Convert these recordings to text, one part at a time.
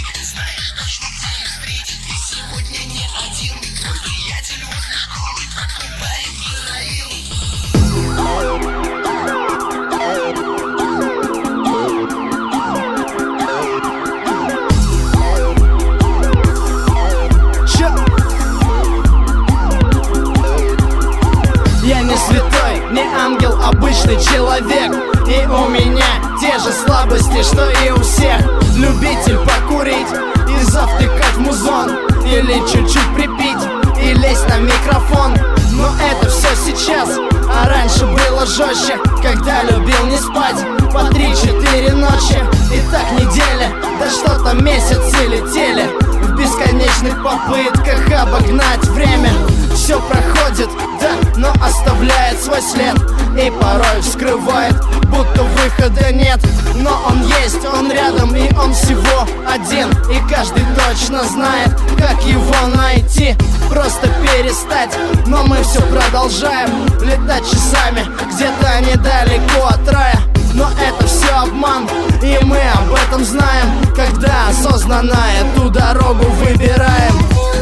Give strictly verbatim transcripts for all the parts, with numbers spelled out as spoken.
Знаешь точно, где их встретить. И сегодня не один. Твой приятель возле школы, твой парень Михаил. Я не святой, не ангел, обычный человек. И у меня те же слабости, что и у всех. Любитель покурить и завтыкать в музон, или чуть-чуть припить и лезть на микрофон. Но это все сейчас, а раньше было жестче, когда любил не спать по три-четыре ночи. И так неделя, да что там месяцы летели в бесконечных попытках обогнать время. Все проходит, да, но оставляет свой след. И порой вскрывает, будто выхода нет. Но он есть, он рядом, и он всего один. И каждый точно знает, как его найти. Просто перестать, но мы все продолжаем летать часами где-то недалеко от рая. Но это все обман, и мы об этом знаем, когда осознанно эту дорогу выбираем.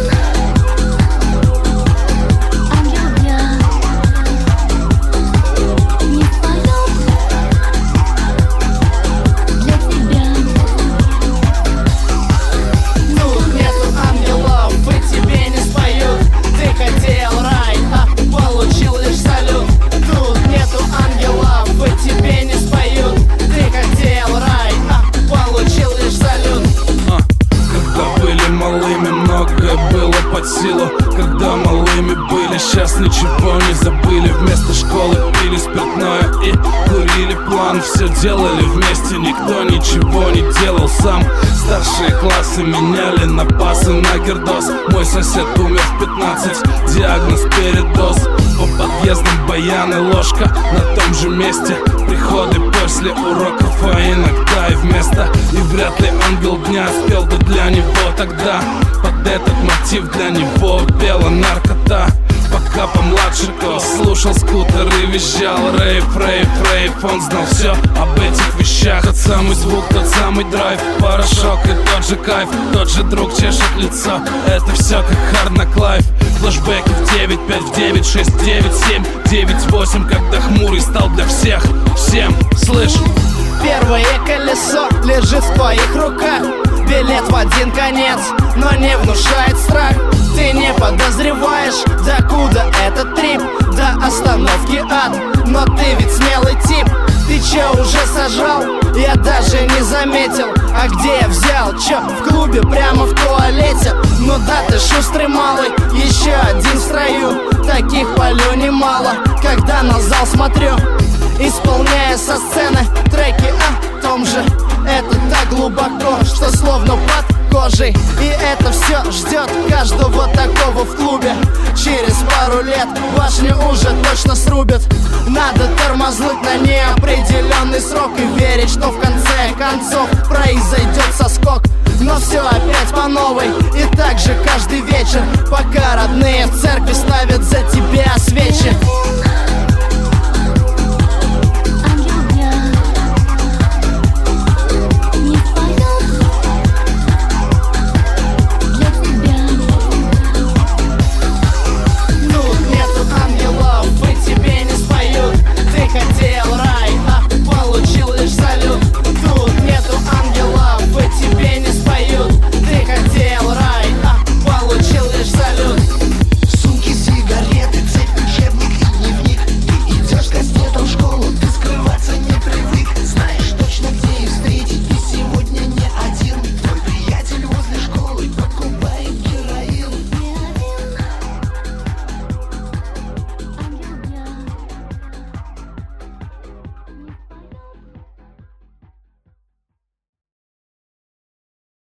Силу, когда малыми были, сейчас ничего не забыли. Вместо школы пили спиртное и курили план. Все делали вместе, никто ничего не делал сам. Старшие классы меняли на пасы на гердос. Мой сосед умер в пятнадцать, диагноз передоз. По подъездам баяны, ложка на том же месте. Приходы после уроков, а иногда и вместо. И вряд ли ангел дня спел бы для него тогда. Под этот мотив для него пела наркота. Пока помладше Кос слушал скутер и визжал рейв, рейв, рейв. Он знал все об этих вещах. Тот самый звук, тот самый драйв, порошок и тот же кайф. Тот же друг чешет лицо, это все как Hard Knock Life. Флэшбэки в девять, пять в девять, шесть, девять, семь, девять, восемь. Когда хмурый стал для всех, всем, слышь. Первое колесо лежит в твоих руках. Билет в один конец, но не внушает страх. Ты не подозреваешь, докуда этот трип. До остановки ад, но ты ведь смелый тип. Ты че уже сажал? Я даже не заметил. А где я взял? Че, в клубе, прямо в туалете? Ну да, ты шустрый малый, еще один в строю. Таких полю немало, когда на зал смотрю, исполняя со сцены треки о том же. Это так глубоко, что словно под кожей. И это все ждет каждого такого в клубе. Через пару лет башню уже точно срубят. Надо тормознуть на неопределенный срок и верить, что в конце концов произойдет соскок. Но все опять по новой, и так же каждый вечер, пока родные в церкви ставят за тебя свечи.